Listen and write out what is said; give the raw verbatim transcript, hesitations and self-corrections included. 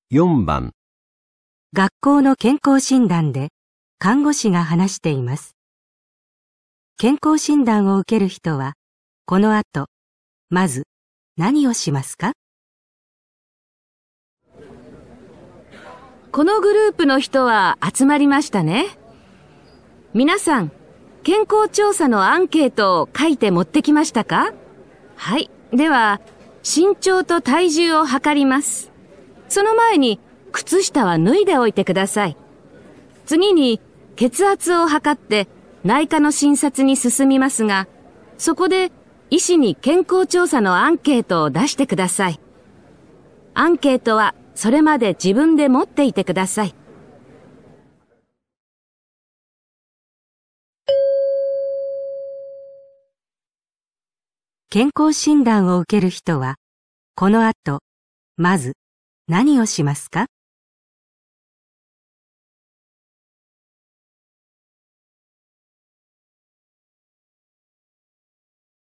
よんばん。 学校の健康診断で看護師が話しています。健康診断を受ける人は、この後、まず何をしますか？ このグループの人は集まりましたね。皆さん、健康調査のアンケートを書いて持ってきましたか？はい。では、身長と体重を測ります。その前に、靴下は脱いでおいてください。次に、血圧を測って内科の診察に進みますが、そこで医師に健康調査のアンケートを出してください。アンケートはそれまで自分で持っていてください。 健康診断を受ける人は、この後、まず何をしますか？